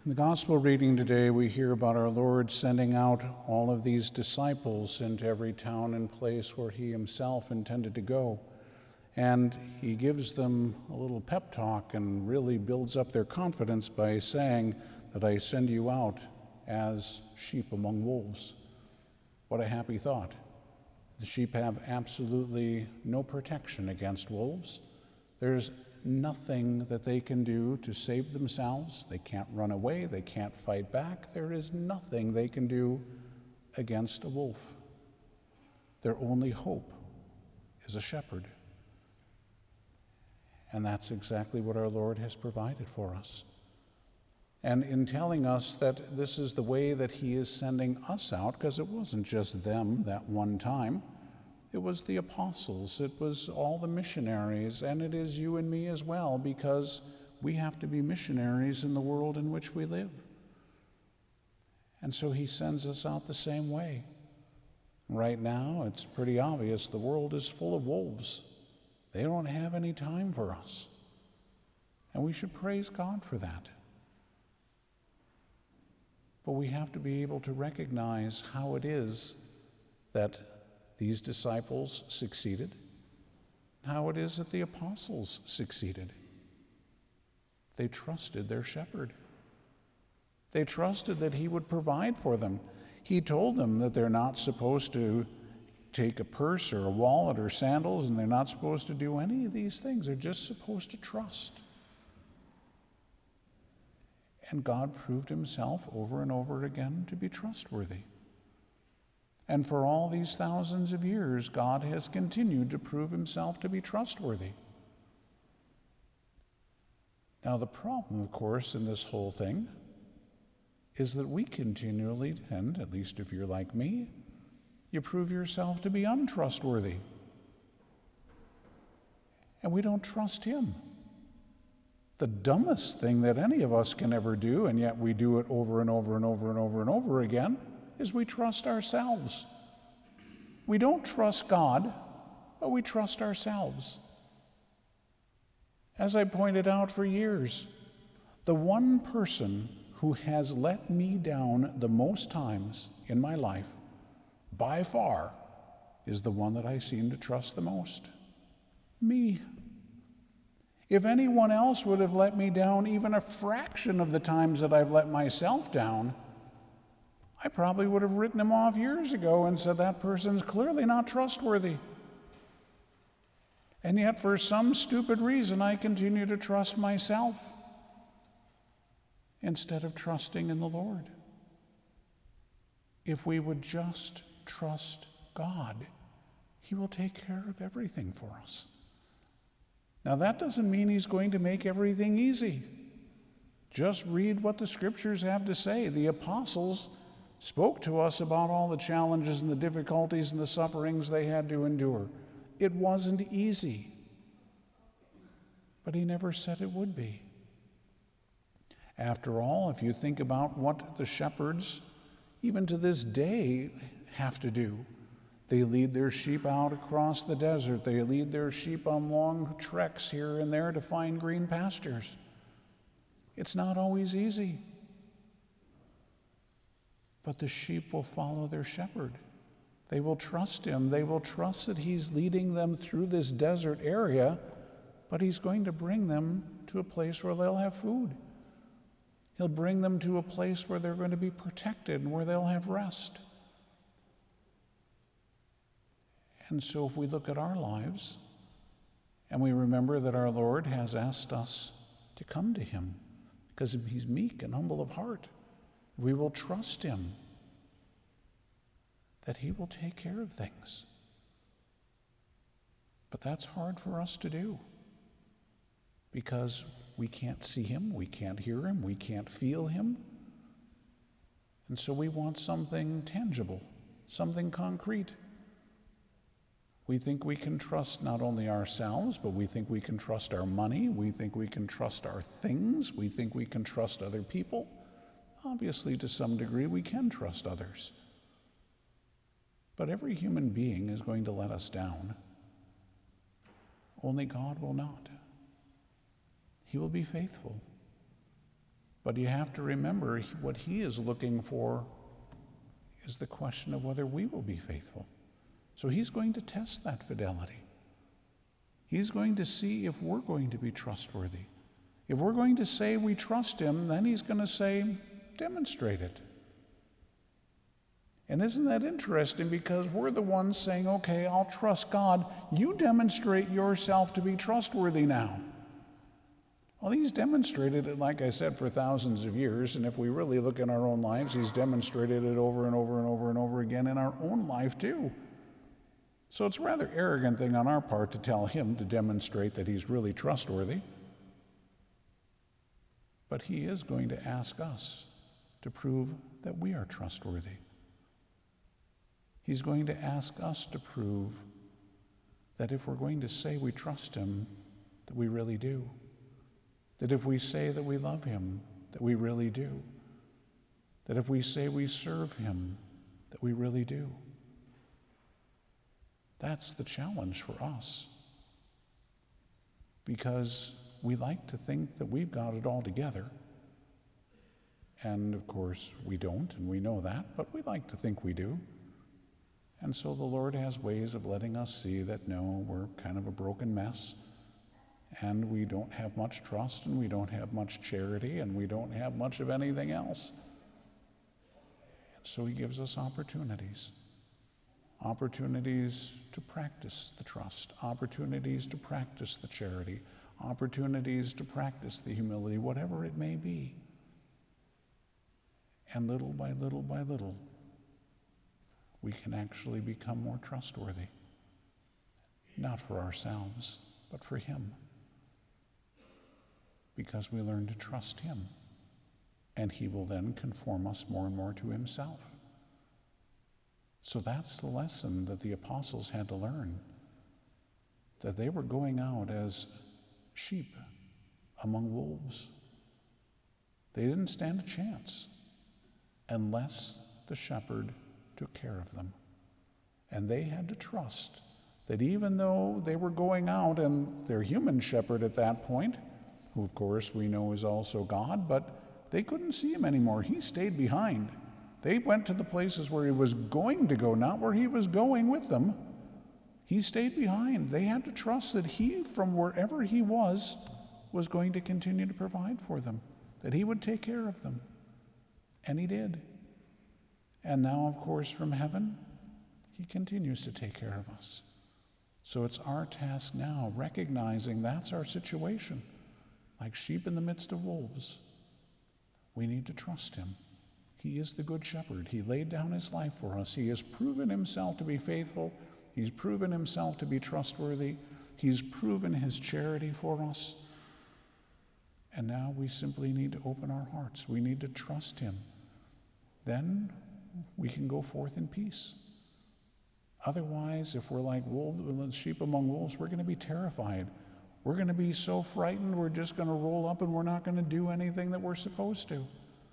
In the gospel reading today, we hear about our Lord sending out all of these disciples into every town and place where he himself intended to go. And he gives them a little pep talk and really builds up their confidence by saying that I send you out as sheep among wolves. What a happy thought. The sheep have absolutely no protection against wolves. There's nothing that they can do to save themselves. They can't run away. They can't fight back. There is nothing they can do against a wolf. Their only hope is a shepherd. And that's exactly what our Lord has provided for us. And in telling us that this is the way that he is sending us out, because it wasn't just them that one time, it was the apostles, it was all the missionaries, and it is you and me as well, because we have to be missionaries in the world in which we live. And so he sends us out the same way. Right now, it's pretty obvious the world is full of wolves. They don't have any time for us. And we should praise God for that. But we have to be able to recognize how it is that these disciples succeeded, how it is that the apostles succeeded. They trusted their shepherd. They trusted that he would provide for them. He told them that they're not supposed to take a purse or a wallet or sandals, and they're not supposed to do any of these things. They're just supposed to trust. And God proved himself over and over again to be trustworthy. And for all these thousands of years, God has continued to prove himself to be trustworthy. Now, the problem, of course, in this whole thing is that we continually tend, at least if you're like me, you prove yourself to be untrustworthy. And we don't trust him. The dumbest thing that any of us can ever do, and yet we do it over and over and over and over and over again, is we trust ourselves. We don't trust God, but we trust ourselves. As I pointed out for years, the one person who has let me down the most times in my life, by far, is the one that I seem to trust the most. Me. If anyone else would have let me down even a fraction of the times that I've let myself down, I probably would have written him off years ago and said that person's clearly not trustworthy. And yet, for some stupid reason, I continue to trust myself instead of trusting in the Lord. If we would just trust God, he will take care of everything for us. Now, that doesn't mean he's going to make everything easy. Just read what the scriptures have to say. The apostles spoke to us about all the challenges and the difficulties and the sufferings they had to endure. It wasn't easy, but he never said it would be. After all, if you think about what the shepherds, even to this day, have to do, they lead their sheep out across the desert. They lead their sheep on long treks here and there to find green pastures. It's not always easy. But the sheep will follow their shepherd. They will trust him. They will trust that he's leading them through this desert area, but he's going to bring them to a place where they'll have food. He'll bring them to a place where they're going to be protected and where they'll have rest. And so if we look at our lives and we remember that our Lord has asked us to come to him because he's meek and humble of heart, we will trust him that he will take care of things. But that's hard for us to do because we can't see him, we can't hear him, we can't feel him. And so we want something tangible, something concrete. We think we can trust not only ourselves, but we think we can trust our money, we think we can trust our things, we think we can trust other people. Obviously, to some degree, we can trust others. But every human being is going to let us down. Only God will not. He will be faithful. But you have to remember what he is looking for is the question of whether we will be faithful. So he's going to test that fidelity. He's going to see if we're going to be trustworthy. If we're going to say we trust him, then he's going to say, demonstrate it. And isn't that interesting? Because we're the ones saying, okay, I'll trust God. You demonstrate yourself to be trustworthy now. Well, he's demonstrated it, like I said, for thousands of years. And if we really look in our own lives, he's demonstrated it over and over and over and over again in our own life too. So it's a rather arrogant thing on our part to tell him to demonstrate that he's really trustworthy. But he is going to ask us to prove that we are trustworthy. He's going to ask us to prove that if we're going to say we trust him, that we really do. That if we say that we love him, that we really do. That if we say we serve him, that we really do. That's the challenge for us. Because we like to think that we've got it all together. And of course we don't, and we know that, but we like to think we do. And so the Lord has ways of letting us see that no, we're kind of a broken mess, and we don't have much trust, and we don't have much charity, and we don't have much of anything else. And so he gives us opportunities. Opportunities to practice the trust, opportunities to practice the charity, opportunities to practice the humility, whatever it may be. And little by little by little, we can actually become more trustworthy, not for ourselves, but for him, because we learn to trust him, and he will then conform us more and more to himself. So that's the lesson that the apostles had to learn, that they were going out as sheep among wolves. They didn't stand a chance unless the shepherd took care of them. And they had to trust that even though they were going out, and their human shepherd at that point, who of course we know is also God, but they couldn't see him anymore. He stayed behind. They went to the places where he was going to go, not where he was going with them. He stayed behind. They had to trust that he, from wherever he was going to continue to provide for them, that he would take care of them. And he did. And now, of course, from heaven, he continues to take care of us. So it's our task now, recognizing that's our situation. Like sheep in the midst of wolves, we need to trust him. He is the good shepherd. He laid down his life for us. He has proven himself to be faithful. He's proven himself to be trustworthy. He's proven his charity for us. And now we simply need to open our hearts. We need to trust him. Then we can go forth in peace. Otherwise, if we're like wolves, sheep among wolves, we're going to be terrified. We're going to be so frightened, we're just going to roll up and we're not going to do anything that we're supposed to.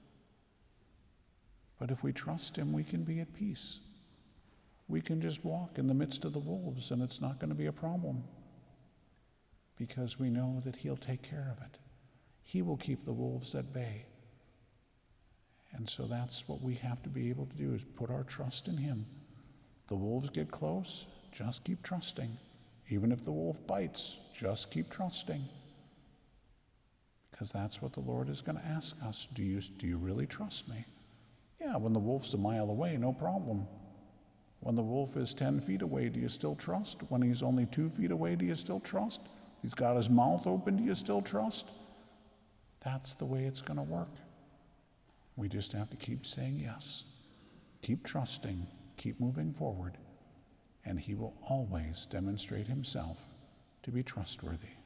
But if we trust him, we can be at peace. We can just walk in the midst of the wolves, and it's not going to be a problem, because we know that he'll take care of it. He will keep the wolves at bay. And so that's what we have to be able to do, is put our trust in him. The wolves get close, just keep trusting. Even if the wolf bites, just keep trusting. Because that's what the Lord is going to ask us. Do you really trust me? Yeah, when the wolf's a mile away, no problem. When the wolf is 10 feet away, do you still trust? When he's only 2 feet away, do you still trust? He's got his mouth open, do you still trust? That's the way it's going to work. We just have to keep saying yes, keep trusting, keep moving forward, and he will always demonstrate himself to be trustworthy.